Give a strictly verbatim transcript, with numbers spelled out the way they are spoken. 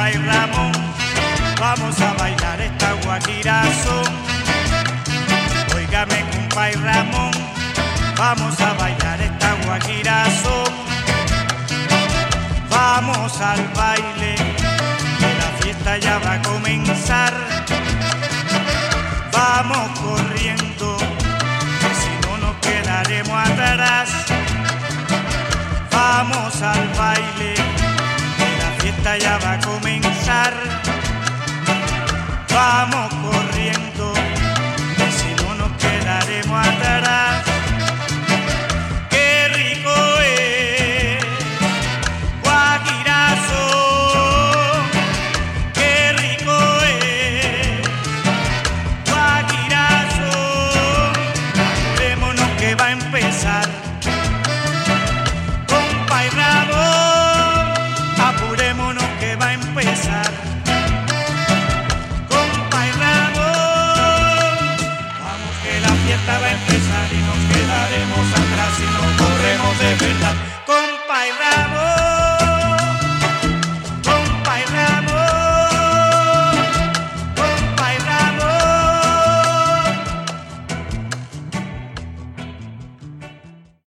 compa y Ramón, vamos a bailar esta guajirazón. Óigame compa y Ramón, vamos a bailar esta guajirazón. Vamos al baile, que la fiesta ya va a comenzar. Vamos corriendo, que si no nos quedaremos atrás. Vamos al baile, que la fiesta ya va a comenzar. Vamos corriendo, que si no nos quedaremos atrás. Qué rico es guajirazo, qué rico es guajirazo. Apurémonos que va a empezar. Compa y Ramón, apurémonos que va a empezar. Compa y Ramón, vamos que la fiesta va a empezar y nos quedaremos a